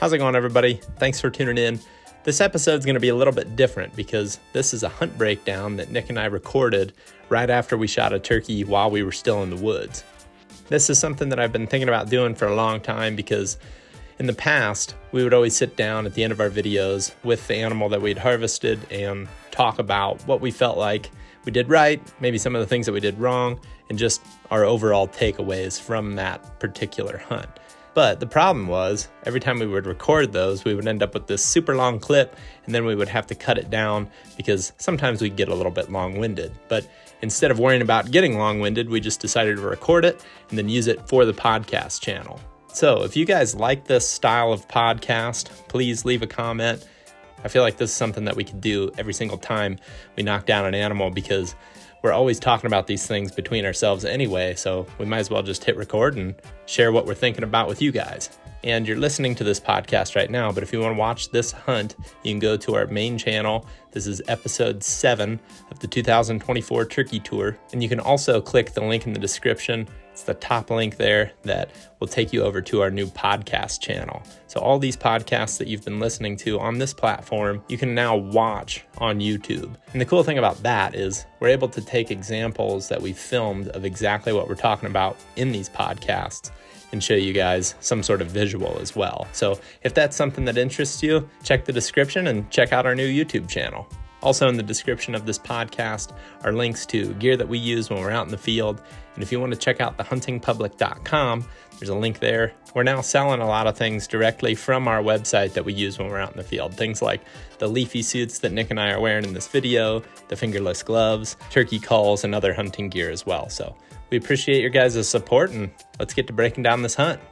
How's it going, everybody? Thanks for tuning in. This episode's going to be a little bit different because this is a hunt breakdown that Nick and I recorded right after we shot a turkey while we were still in the woods. This is something that I've been thinking about doing for a long time because in the past, we would always sit down at the end of our videos with the animal that we'd harvested and talk about what we felt like we did right, maybe some of the things that we did wrong, and just our overall takeaways from that particular hunt. But the problem was, every time we would record those, we would end up with this super long clip, and then we would have to cut it down because sometimes we'd get a little bit long-winded. But instead of worrying about getting long-winded, we just decided to record it and then use it for the podcast channel. So if you guys like this style of podcast, please leave a comment. I feel like this is something that we could do every single time we knock down an animal because we're always talking about these things between ourselves anyway, so we might as well just hit record and share what we're thinking about with you guys. And you're listening to this podcast right now, but if you want to watch this hunt, you can go to our main channel. This is episode 7 of the 2024 Turkey Tour, and you can also click the link in the description. It's the top link there that will take you over to our new podcast channel. So all these podcasts that you've been listening to on this platform, you can now watch on YouTube. And the cool thing about that is we're able to take examples that we filmed of exactly what we're talking about in these podcasts and show you guys some sort of visual as well. So if that's something that interests you, check the description and check out our new YouTube channel. Also in the description of this podcast are links to gear that we use when we're out in the field. And if you want to check out thehuntingpublic.com, there's a link there. We're now selling a lot of things directly from our website that we use when we're out in the field. Things like the leafy suits that Nick and I are wearing in this video, the fingerless gloves, turkey calls, and other hunting gear as well. So we appreciate your guys' support, and let's get to breaking down this hunt.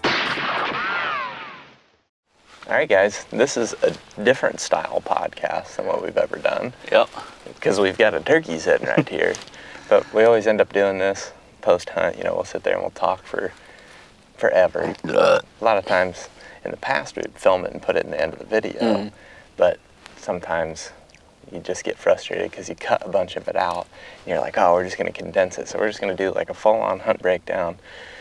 All right, guys, this is a different style podcast than what we've ever done. Yep. Because we've got a turkey sitting right here. But we always end up doing this post-hunt. You know, we'll sit there and we'll talk for forever. A lot of times in the past, we'd film it and put it in the end of the video. But sometimes you just get frustrated because you cut a bunch of it out. And you're like, oh, we're just going to condense it. So we're just going to do like a full-on hunt breakdown.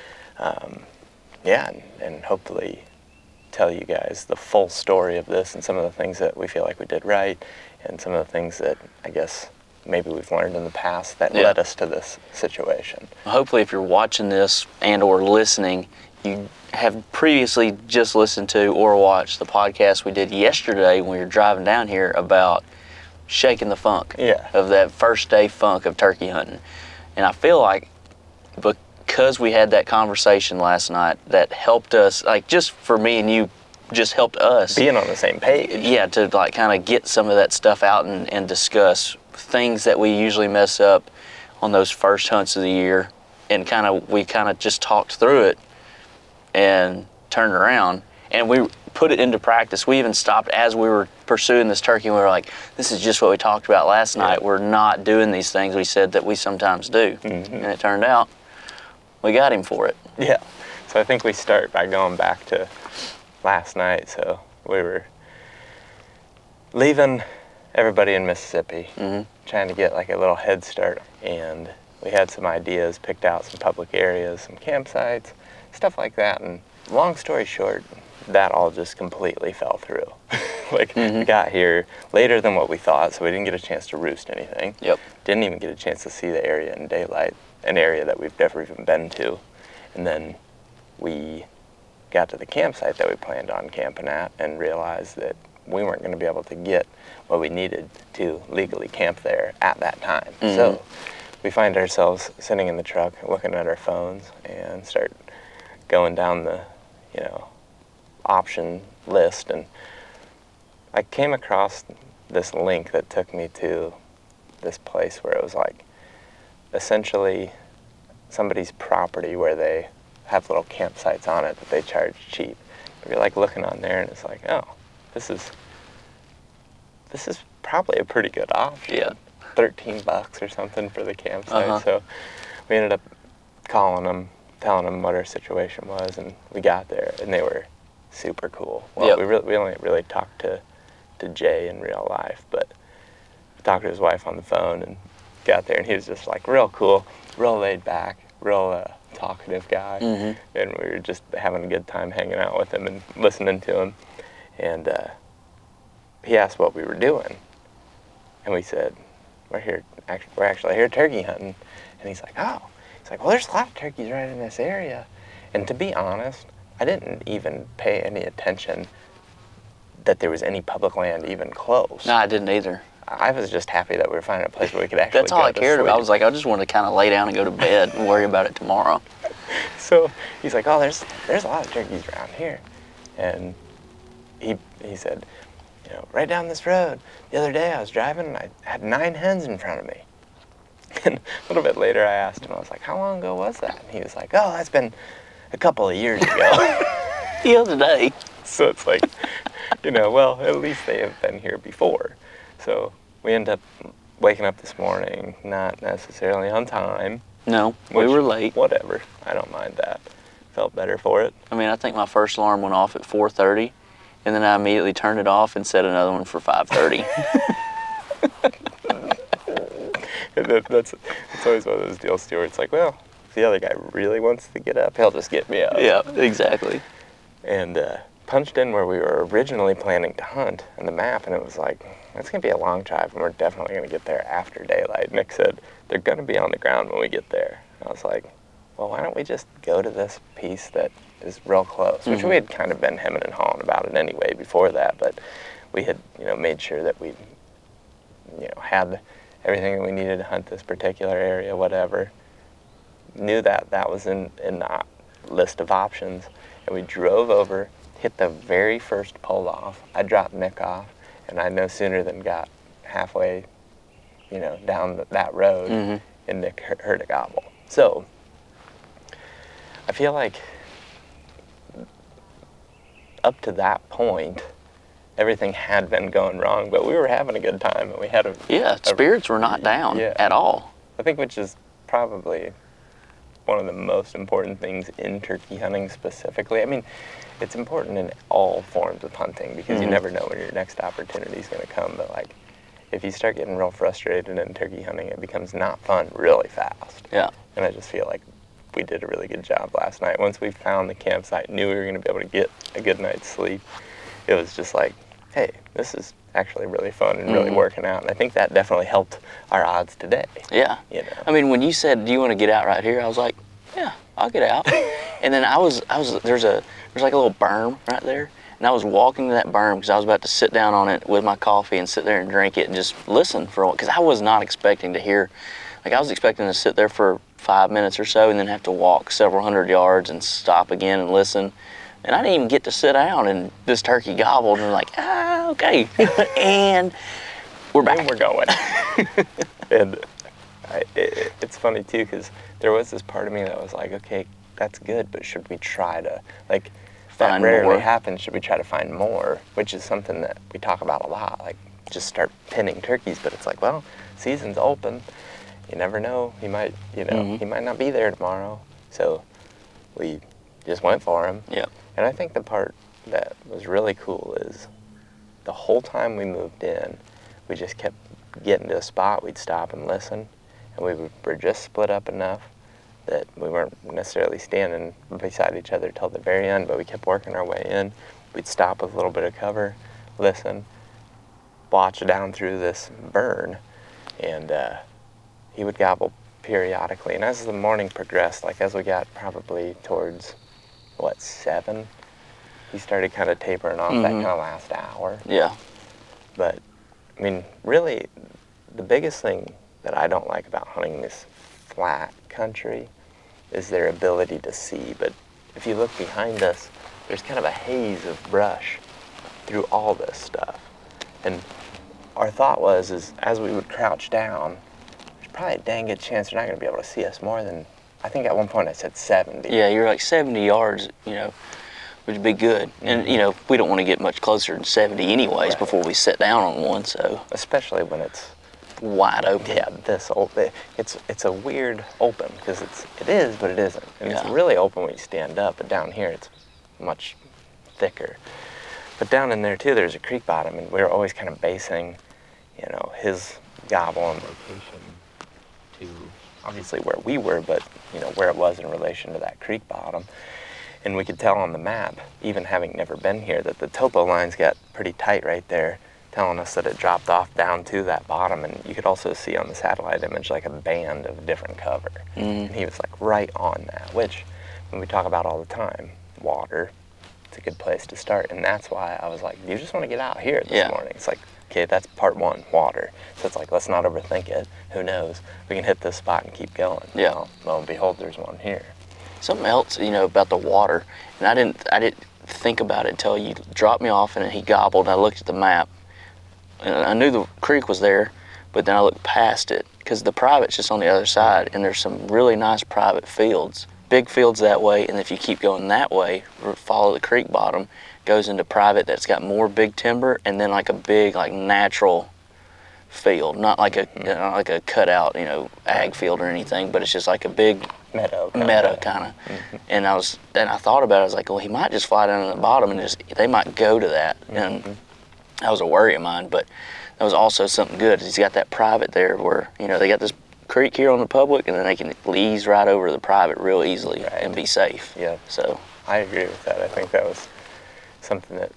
And hopefully tell you guys the full story of this and some of the things that we feel like we did right and some of the things that I guess maybe we've learned in the past that led us to this situation. Hopefully if you're watching this and or listening, you have previously just listened to or watched the podcast we did yesterday when we were driving down here about shaking the funk of that first day funk of turkey hunting. And I feel like because we had that conversation last night that helped us, like just for me and you, just helped us being on the same page. Yeah, to like kind of get some of that stuff out and discuss things that we usually mess up on those first hunts of the year, and we kind of just talked through it and turned around and we put it into practice. We even stopped as we were pursuing this turkey and we were like, this is just what we talked about last night. We're not doing these things we said that we sometimes do. And it turned out we got him for it. Yeah. So I think we start by going back to last night. So we were leaving everybody in Mississippi, trying to get like a little head start. And we had some ideas, picked out some public areas, some campsites, stuff like that. And long story short, that all just completely fell through. We got here later than what we thought, so we didn't get a chance to roost anything. Didn't even get a chance to see the area in daylight, an area that we've never even been to. And then we got to the campsite that we planned on camping at and realized that we weren't going to be able to get what we needed to legally camp there at that time. So we find ourselves sitting in the truck looking at our phones and start going down the, option list. And I came across this link that took me to this place where it was like essentially somebody's property where they have little campsites on it that they charge cheap. But you're like looking on there and it's like, oh, this is probably a pretty good option. $13 or something for the campsite. So we ended up calling them, telling them what our situation was, and we got there and they were super cool. Well, we only really talked to Jay in real life, but I talked to his wife on the phone and got there, and he was just like real cool, real laid back, real talkative guy, Mm-hmm. and we were just having a good time hanging out with him and listening to him. And he asked what we were doing, and we said, we're actually here turkey hunting. And he's like, oh. He's like, well, there's a lot of turkeys right in this area. And to be honest, I didn't even pay any attention that there was any public land even close. No, I didn't either. I was just happy that we were finding a place where we could actually That's all I cared about. I sleep. was like, I just want to kind of lay down and go to bed and worry about it tomorrow. So he's like, oh, there's a lot of turkeys around here. And he said, you know, right down this road, the other day I was driving and I had 9 hens in front of me. And a little bit later I asked him, I was like, how long ago was that? And he was like, oh, that's been a couple of years ago. The other day. So it's like, you know, well, at least they have been here before. So we end up waking up this morning, not necessarily on time. No, we were late. Whatever. I don't mind that. Felt better for it. I mean, I think my first alarm went off at 4:30, and then I immediately turned it off and set another one for 5:30. That's always one of those deals, too, where it's like, well, if the other guy really wants to get up, he'll just get me up. Yeah, exactly. And punched in where we were originally planning to hunt on the map, and it was like, it's going to be a long drive, and we're definitely going to get there after daylight. Nick said, they're going to be on the ground when we get there. I was like, well, why don't we just go to this piece that is real close, which we had kind of been hemming and hawing about it anyway before that, but we had, you know, made sure that we, you know, had everything that we needed to hunt this particular area, whatever. Knew that that was in the list of options, and we drove over, hit the very first pull off. I dropped Nick off, and I no sooner than got halfway, you know, down that road, and Nick heard a gobble. So I feel like up to that point, everything had been going wrong, but we were having a good time, and we had spirits were not down at all. I think which is probably one of the most important things in turkey hunting specifically. I mean, it's important in all forms of hunting because you never know when your next opportunity is going to come, but like if you start getting real frustrated in turkey hunting, it becomes not fun really fast. Yeah. And I just feel like we did a really good job last night. Once we found the campsite, knew we were going to be able to get a good night's sleep, it was just like, hey, this is actually really fun and really working out. And I think that definitely helped our odds today. Yeah. You know? I mean, when you said, do you want to get out right here? I was like, yeah, I'll get out. And then there's like a little berm right there. And I was walking to that berm because I was about to sit down on it with my coffee and sit there and drink it and just listen for a while. Because I was not expecting to hear, like I was expecting to sit there for 5 minutes or so and then have to walk several hundred yards and stop again and listen. And I didn't even get to sit down, and this turkey gobbled, and I'm like, okay. And we're back. And we're going. And it's funny, too, because there was this part of me that was like, okay, that's good, but should we try to, like, that rarely happens, should we try to find more? Which is something that we talk about a lot, like, just start pinning turkeys, but it's like, well, season's open. You never know. He might, you know, he might not be there tomorrow. So we just went for him. Yep. And I think the part that was really cool is the whole time we moved in, we just kept getting to a spot, we'd stop and listen, and we were just split up enough that we weren't necessarily standing beside each other till the very end, but we kept working our way in. We'd stop with a little bit of cover, listen, watch down through this burn, and he would gobble periodically. And as the morning progressed, like as we got probably towards 7, he started kind of tapering off that kind of last hour. Yeah. But, I mean, really, the biggest thing that I don't like about hunting this flat country is their ability to see. But if you look behind us, there's kind of a haze of brush through all this stuff. And our thought was, is as we would crouch down, there's probably a dang good chance they're not going to be able to see us more than, I think at one point I said 70. Yeah, you're like 70 yards, you know, would be good. And, you know, we don't want to get much closer than 70 anyways before we sit down on one, so. Especially when it's wide open. Yeah, this open. It's a weird open, because it is, but it isn't. And it's Yeah. really open when you stand up, but down here it's much thicker. But down in there too, there's a creek bottom, and we were always kind of basing, you know, his gobble and location to obviously where we were, but where it was in relation to that creek bottom. And we could tell on the map, even having never been here, that the topo lines got pretty tight right there, telling us that it dropped off down to that bottom. And you could also see on the satellite image like a band of different cover. And he was like right on that, which when we talk about all the time, water, it's a good place to start. And that's why I was like, you just want to get out here this morning. It's like, okay, that's part one, water. So it's like, let's not overthink it. Who knows? We can hit this spot and keep going. Yeah. Well, lo and behold, there's one here. Something else, about the water, and I didn't think about it until you dropped me off and he gobbled. And I looked at the map, and I knew the creek was there, but then I looked past it because the private's just on the other side, and there's some really nice private fields, big fields that way. And if you keep going that way, follow the creek bottom, goes into private that's got more big timber, and then like a big natural field, not like a cutout, ag field or anything, but it's just like a big meadow kind of. And I thought about it. I was like, well, he might just fly down to the bottom and they might go to that. And that was a worry of mine, but that was also something good. He's got that private there where they got this creek here on the public, and then they can ease right over to the private real easily and be safe. Yeah. So I agree with that. I think that was something that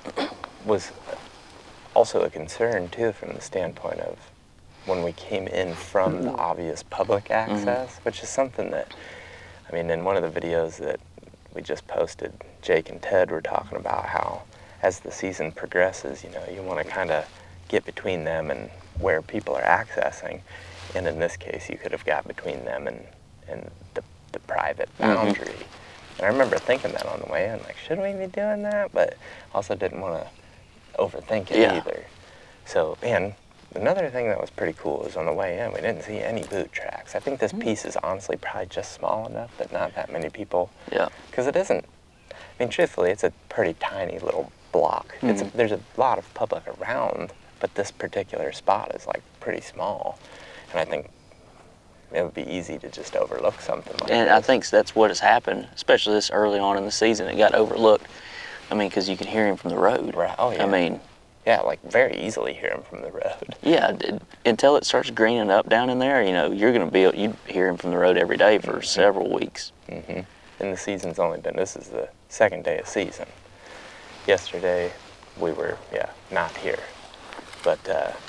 was also a concern too, from the standpoint of when we came in from the obvious public access, which is something that, in one of the videos that we just posted, Jake and Ted were talking about how as the season progresses, you want to kind of get between them and where people are accessing. And in this case, you could have got between them and the private boundary. And I remember thinking that on the way in, like, should we be doing that? But also didn't want to overthink it either. So, man, another thing that was pretty cool is on the way in, we didn't see any boot tracks. I think this piece is honestly probably just small enough that not that many people, because it isn't, truthfully, it's a pretty tiny little block. There's a lot of public around, but this particular spot is like pretty small. And I think it would be easy to just overlook something like and this. I think that's what has happened, especially this early on in the season. It got overlooked. Because you can hear him from the road. Right. Oh, yeah. Yeah, like very easily hear him from the road. Yeah, until it starts greening up down in there, you're going to you'd hear him from the road every day for several weeks. And the season's only been, this is the second day of season. Yesterday, we were, not here. But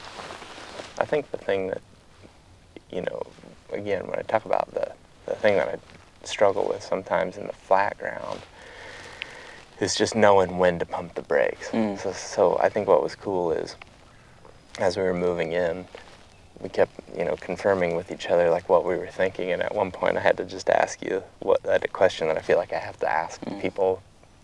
I think the thing that, again, when I talk about the thing that I struggle with sometimes in the flat ground, is just knowing when to pump the brakes. So I think what was cool is, as we were moving in, we kept, confirming with each other like what we were thinking. And at one point, I had to just ask you a question that I feel like I have to ask people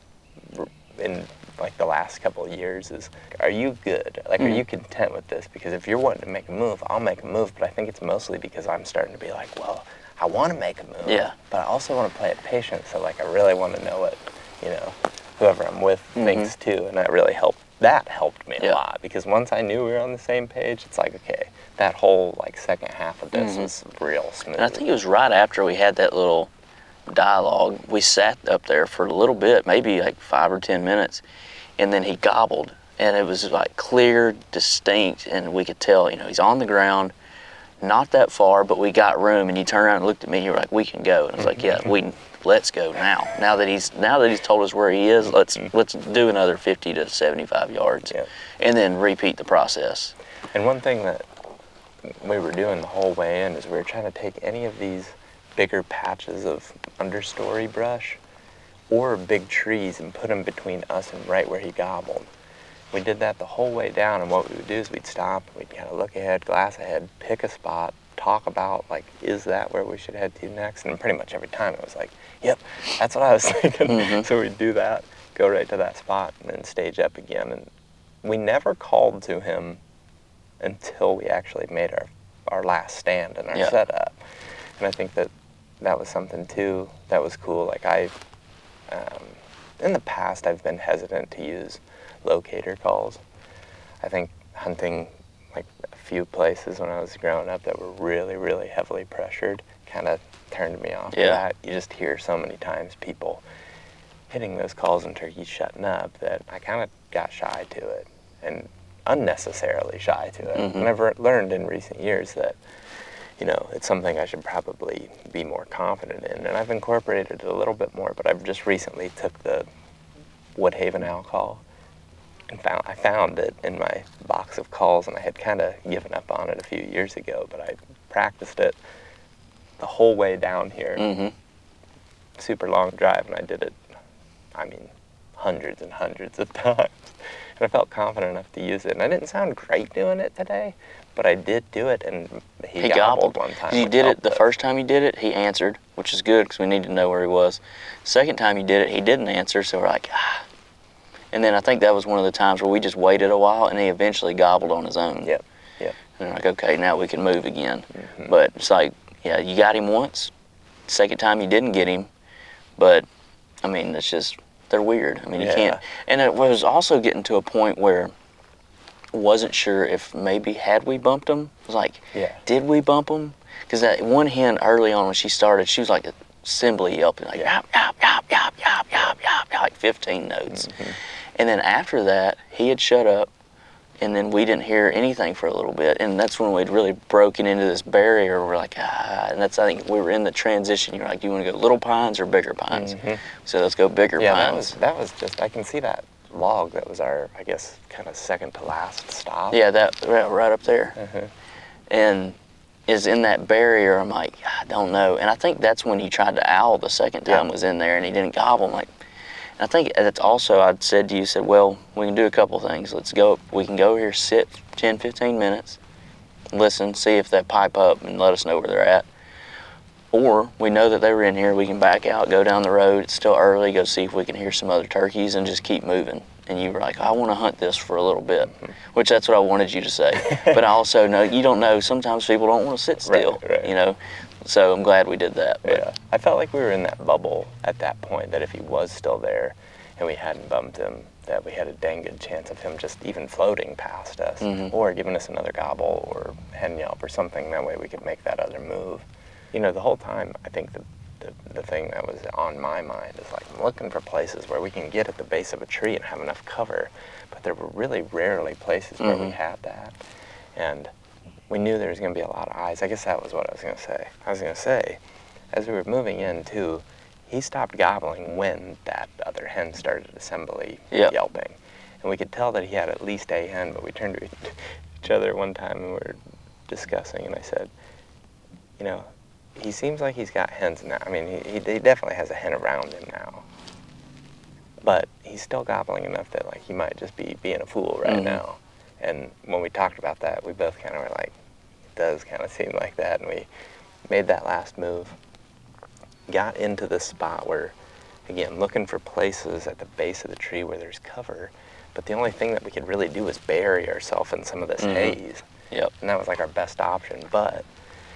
in like the last couple of years is, are you good? Like, are you content with this? Because if you're wanting to make a move, I'll make a move. But I think it's mostly because I'm starting to be like, well, I want to make a move, but I also want to play it patient. So like, I really want to know what, whoever I'm with thinks too, and that really helped. That helped me a lot, because once I knew we were on the same page, it's like, okay, that whole like second half of this was real smooth. And I think it was right after we had that little dialogue, we sat up there for a little bit, maybe like 5 or 10 minutes, and then he gobbled, and it was like clear, distinct, and we could tell, he's on the ground, not that far, but we got room. And you turned around and looked at me, and you were like, we can go. And I was like, yeah, let's go now. Now that he's told us where he is, let's do another 50 to 75 yards, and then repeat the process. And one thing that we were doing the whole way in is we were trying to take any of these bigger patches of understory brush or big trees and put them between us and right where he gobbled. We did that the whole way down, and what we would do is we'd stop, we'd kind of look ahead, glass ahead, pick a spot, talk about, like, is that where we should head to next? And pretty much every time it was like, yep, that's what I was thinking. So we'd do that, go right to that spot, and then stage up again. And we never called to him until we actually made our last stand and our setup. And I think that was something, too, that was cool. Like, in the past, I've been hesitant to use locator calls. I think hunting like a few places when I was growing up that were really, really heavily pressured kind of turned me off. That. You just hear so many times people hitting those calls and turkeys shutting up that I kind of got shy to it, and unnecessarily shy to it. And I've learned in recent years that you know, it's something I should probably be more confident in. And I've incorporated it a little bit more, but I've just recently took the Woodhaven alcohol and I found it in my box of calls, and I had kind of given up on it a few years ago, but I practiced it the whole way down here. Mm-hmm. Super long drive, and I did it, I mean, hundreds and hundreds of times. And I felt confident enough to use it. And I didn't sound great doing it today, but I did do it, and he gobbled one time. You did it the first time you did it, he answered, which is good because we needed to know where he was. Second time you did it, he didn't answer, so we're like, ah. And then I think that was one of the times where we just waited a while, and he eventually gobbled on his own. Yep. And we're like, okay, now we can move again. Mm-hmm. But it's like, yeah, you got him once. Second time you didn't get him. But, I mean, it's just, they're weird. I mean, you can't. And it was also getting to a point where I wasn't sure if maybe had we bumped him. I was like, did we bump him? Because that one hen early on when she started, she was like assembly yelping, like, yap, yap, yap, yap, yap, yap, yap, yap, like 15 notes. Mm-hmm. And then after that, he had shut up, and then we didn't hear anything for a little bit. And that's when we'd really broken into this barrier. We're like, and that's, I think we were in the transition. You're like, do you want to go little pines or bigger pines? Mm-hmm. So let's go bigger pines. That was just, I can see that log. That was our, I guess, kind of second to last stop. Yeah, that right up there. Mm-hmm. And is in that barrier. I'm like, I don't know. And I think that's when he tried to owl the second time was in there, and he didn't gobble. I'm like, and I think that's also, I'd said to you, said, well, we can do a couple things. Let's go, we can go here, sit 10, 15 minutes, listen, see if they pipe up and let us know where they're at. Or we know that they were in here, we can back out, go down the road, it's still early, go see if we can hear some other turkeys and just keep moving. And you were like, I want to hunt this for a little bit, which that's what I wanted you to say. But I also know, you don't know, sometimes people don't want to sit still, right. you know. So I'm glad we did that. But. Yeah, I felt like we were in that bubble at that point, that if he was still there and we hadn't bumped him, that we had a dang good chance of him just even floating past us, or giving us another gobble or hen yelp or something. That way we could make that other move. You know, the whole time, I think the thing that was on my mind is like, I'm looking for places where we can get at the base of a tree and have enough cover, but there were really rarely places where we had that. And we knew there was going to be a lot of eyes. I guess that was what I was going to say. I was going to say, as we were moving in, too, he stopped gobbling when that other hen started assembly yelping. And we could tell that he had at least a hen, but we turned to each other one time and we were discussing, and I said, you know, he seems like he's got hens now. I mean, he definitely has a hen around him now. But he's still gobbling enough that, like, he might just be being a fool right now. And when we talked about that, we both kind of were like, it does kind of seem like that. And we made that last move, got into the spot where, again, looking for places at the base of the tree where there's cover. But the only thing that we could really do was bury ourselves in some of this haze. And that was like our best option. But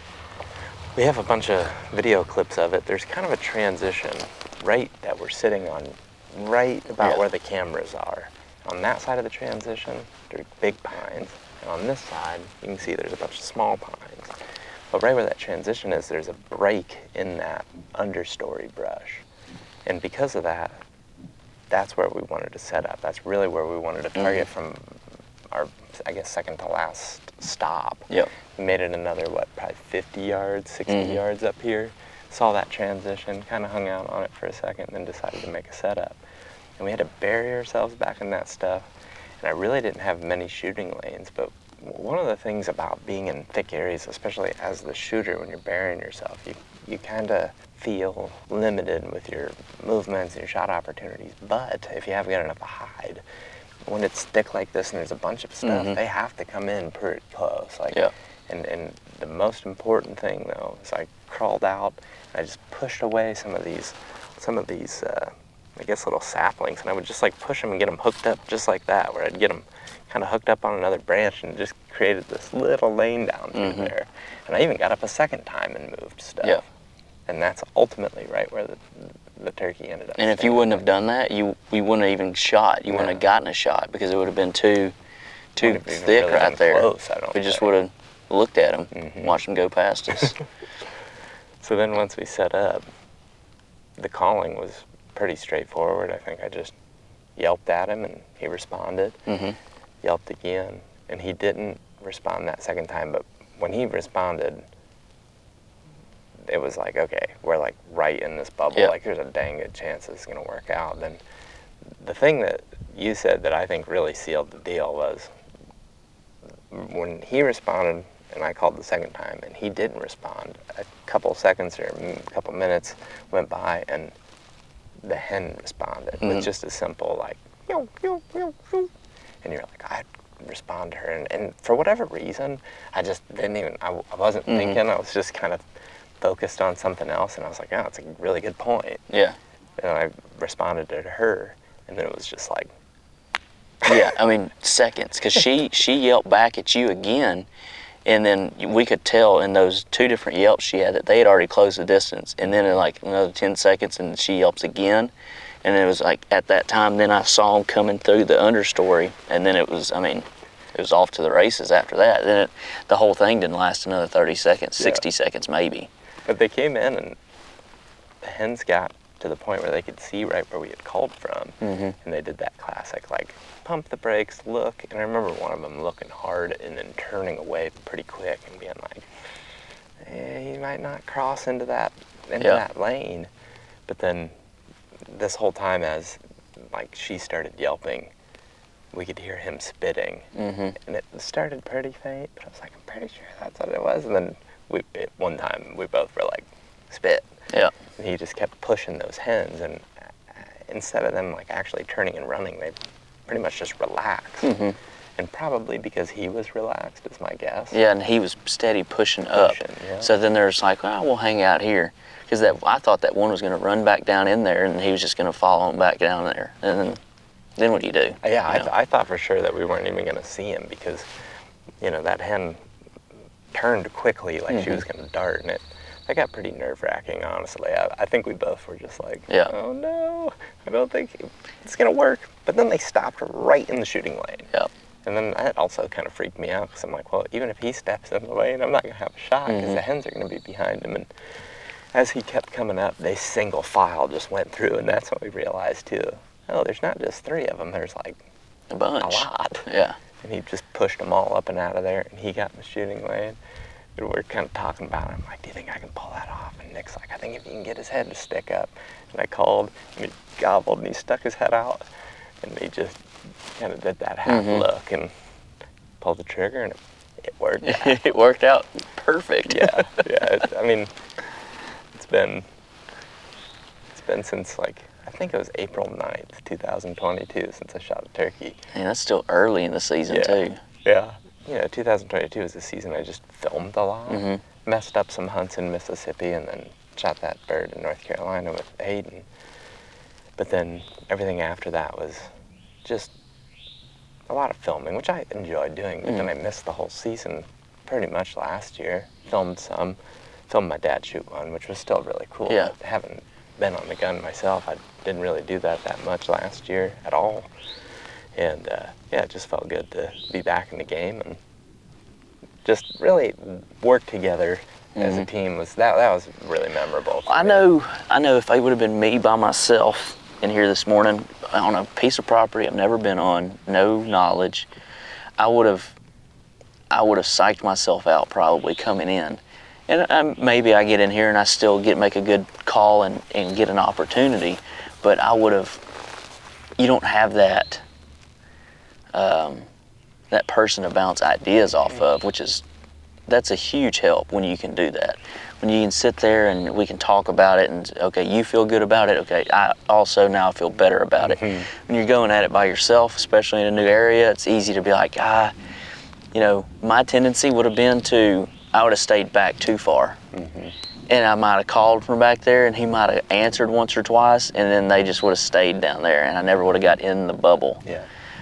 we have a bunch of video clips of it. There's kind of a transition right that we're sitting on, right about where the cameras are. On that side of the transition, there's big pines. And on this side, you can see there's a bunch of small pines. But right where that transition is, there's a break in that understory brush. And because of that, that's where we wanted to set up. That's really where we wanted to target from our, I guess, second to last stop. We made it another, probably 50 yards, 60 yards up here. Saw that transition, kind of hung out on it for a second, and then decided to make a setup. And we had to bury ourselves back in that stuff. And I really didn't have many shooting lanes, but one of the things about being in thick areas, especially as the shooter, when you're burying yourself, you kind of feel limited with your movements and your shot opportunities. But if you have got enough to hide, when it's thick like this and there's a bunch of stuff, they have to come in pretty close. And the most important thing, though, is I crawled out and I just pushed away some of these I guess, little saplings, and I would just like push them and get them hooked up just like that, where I'd get them kind of hooked up on another branch and just created this little lane down through there. And I even got up a second time and moved stuff. And that's ultimately right where the turkey ended up. And if you wouldn't have done that, we wouldn't have even shot. You wouldn't have gotten a shot because it would have been too thick really right there. Close, we just would have looked at them, watched them go past us. So then once we set up, the calling was pretty straightforward. I think I just yelped at him and he responded. Yelped again, and he didn't respond that second time, but when he responded, it was like, okay, we're like right in this bubble. Yeah. Like there's a dang good chance this is going to work out. Then the thing that you said that I think really sealed the deal was when he responded and I called the second time and he didn't respond. A couple seconds or a couple minutes went by and the hen responded with just a simple like, yo, yo, yo, yo. And you're like, I respond to her. And for whatever reason, I just didn't even, I wasn't thinking. I was just kind of focused on something else. And I was like, oh, it's a really good point. Yeah. And I responded to her. And then it was just like, Yeah, I mean, seconds, because she yelped back at you again, and then we could tell in those 2 different yelps she had that they had already closed the distance. And then in like another 10 seconds, and she yelps again, and it was like at that time, then I saw him coming through the understory, and then it was, I mean, it was off to the races after that. Then the whole thing didn't last another 30 seconds, 60 seconds maybe. but they came in and the hens got to the point where they could see right where we had called from. And they did that classic, like, pump the brakes, look. And I remember one of them looking hard and then turning away pretty quick and being like, he might not cross into that lane. But then this whole time as, like, she started yelping, we could hear him spitting. And it started pretty faint, but I was like, I'm pretty sure that's what it was. And then one time we both were like, spit. Yeah. And he just kept pushing those hens, and instead of them like actually turning and running, they pretty much just relaxed. And probably because he was relaxed is my guess. Yeah, and he was steady pushing up. Yeah. So then there's like, oh, we'll hang out here. Because I thought that one was going to run back down in there, and he was just going to follow him back down there. And then what do you do? Yeah, You know? I thought for sure that we weren't even going to see him because, you know, that hen turned quickly like she was going to dart, and that got pretty nerve-wracking, honestly. I think we both were just like, oh no, I don't think it's going to work. But then they stopped right in the shooting lane. Yep. And then that also kind of freaked me out because I'm like, well, even if he steps in the lane, I'm not going to have a shot because the hens are going to be behind him. And as he kept coming up, they single file just went through, and that's what we realized too. Oh, there's not just 3 of them, there's like A bunch. a lot. Yeah. And he just pushed them all up and out of there, and he got in the shooting lane. And we're kind of talking about it. I'm like, do you think I can pull that off? And Nick's like, I think if you can get his head to stick up. And I called, and he gobbled, and he stuck his head out. And he just kind of did that half look and pulled the trigger, and it worked out. It worked out perfect. Yeah. I mean, it's been since like, I think it was April 9th, 2022 since I shot a turkey. And that's still early in the season too. Yeah. You know, 2022 was the season I just filmed a lot. Messed up some hunts in Mississippi and then shot that bird in North Carolina with Hayden. But then everything after that was just a lot of filming, which I enjoyed doing. But then I missed the whole season pretty much last year. Filmed my dad shoot one, which was still really cool. Yeah. I haven't been on the gun myself. I didn't really do that much last year at all. And it just felt good to be back in the game and just really work together as a team. That was really memorable. I know if it would have been me by myself in here this morning on a piece of property I've never been on, no knowledge, I would have psyched myself out probably coming in. And maybe I get in here and I still make a good call and get an opportunity, but you don't have that that person to bounce ideas off of, that's a huge help when you can do that. When you can sit there and we can talk about it and, okay, you feel good about it, okay, I also now feel better about it. When you're going at it by yourself, especially in a new area, it's easy to be like, my tendency would have been I would have stayed back too far. And I might have called from back there and he might have answered once or twice and then they just would have stayed down there and I never would have got in the bubble. Yeah.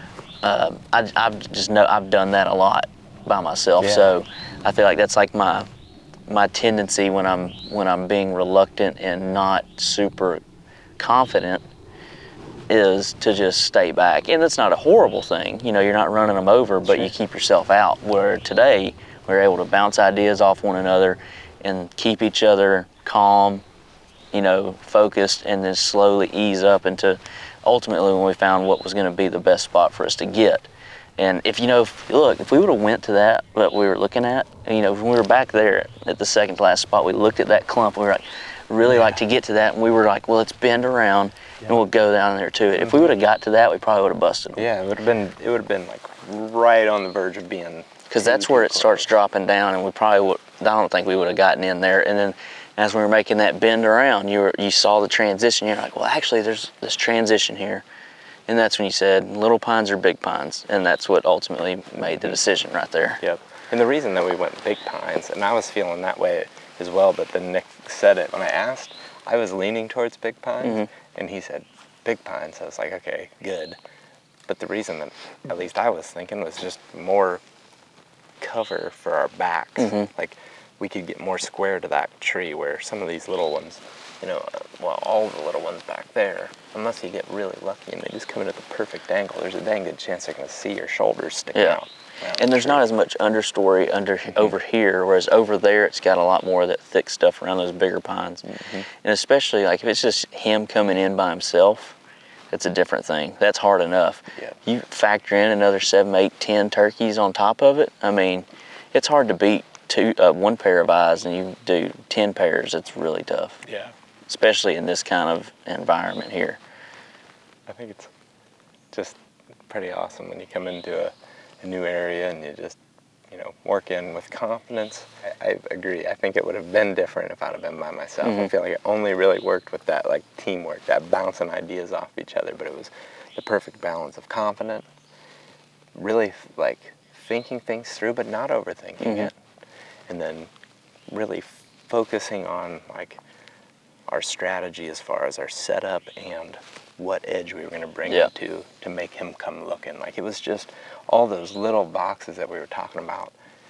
I've done that a lot by myself, so I feel like that's like my tendency when I'm being reluctant and not super confident is to just stay back. And that's not a horrible thing, you're not running them over, but you keep yourself out. Where today we're able to bounce ideas off one another and keep each other calm, focused, and then slowly ease up into ultimately when we found what was going to be the best spot for us to get. And if if we would have went to that we were looking at, when we were back there at the second to last spot, we looked at that clump. We were like, really like to get to that, and we were like, well, let's bend around and we'll go down there to it. If we would have got to that, we probably would have busted them. Yeah, it would have been like right on the verge of being. Because that's where it starts dropping down, and we probably would. I don't think we would have gotten in there. And then, as we were making that bend around, you saw the transition. You're like, well, actually, there's this transition here, and that's when you said little pines or big pines, and that's what ultimately made the decision right there. Yep. And the reason that we went big pines, and I was feeling that way as well, but then Nick said it when I asked. I was leaning towards big pines, and he said big pines. I was like, okay, good. But the reason that at least I was thinking was just more cover for our backs. Like we could get more square to that tree, where some of these little ones, all the little ones back there, unless you get really lucky and they just come in at the perfect angle, there's a dang good chance they're going to see your shoulders sticking out. And there's not as much understory over here, whereas over there it's got a lot more of that thick stuff around those bigger pines. And especially like if it's just him coming in by himself, it's a different thing. That's hard enough. You factor in another 7, 8, 10 turkeys on top of it. I mean, it's hard to beat one pair of eyes, and you do 10 pairs. It's really tough. Yeah. Especially in this kind of environment here. I think it's just pretty awesome when you come into a new area and you just, work in with confidence. I agree. I think it would have been different if I'd have been by myself. I feel like it only really worked with that like teamwork, that bouncing ideas off each other, but it was the perfect balance of confident, really like thinking things through but not overthinking it, and then really focusing on like our strategy as far as our setup and what edge we were going to bring him to make him come looking. Like it was just all those little boxes that we were talking about,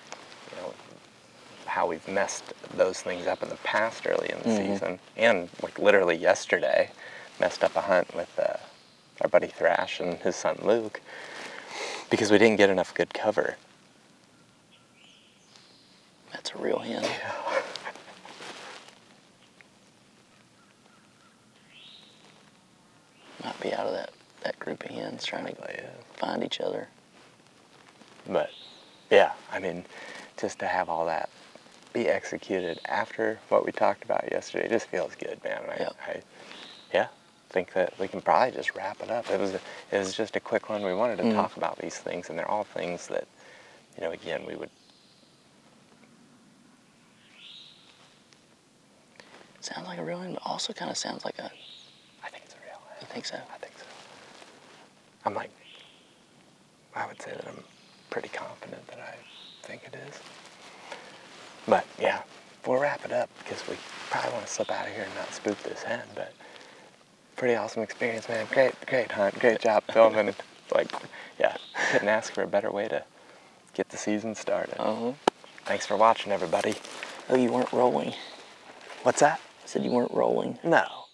how we've messed those things up in the past early in the season, and like literally yesterday messed up a hunt with our buddy Thrash and his son Luke because we didn't get enough good cover. That's a real hen. Might be out of that group of hens trying to find each other. But yeah, I mean, just to have all that be executed after what we talked about yesterday just feels good, man. I think that we can probably just wrap it up. It was just a quick one. We wanted to talk about these things, and they're all things that, again, we would. Sounds like a real hen, but also kind of sounds like a. I think it's a real hen. You think so? I think so. I would say that I'm pretty confident that I think it is. But yeah, we'll wrap it up because we probably want to slip out of here and not spook this hen. But pretty awesome experience, man. Great hunt. Great job filming. Couldn't ask for a better way to get the season started. Thanks for watching, everybody. Oh, you weren't rolling. What's that? I said you weren't rolling. No.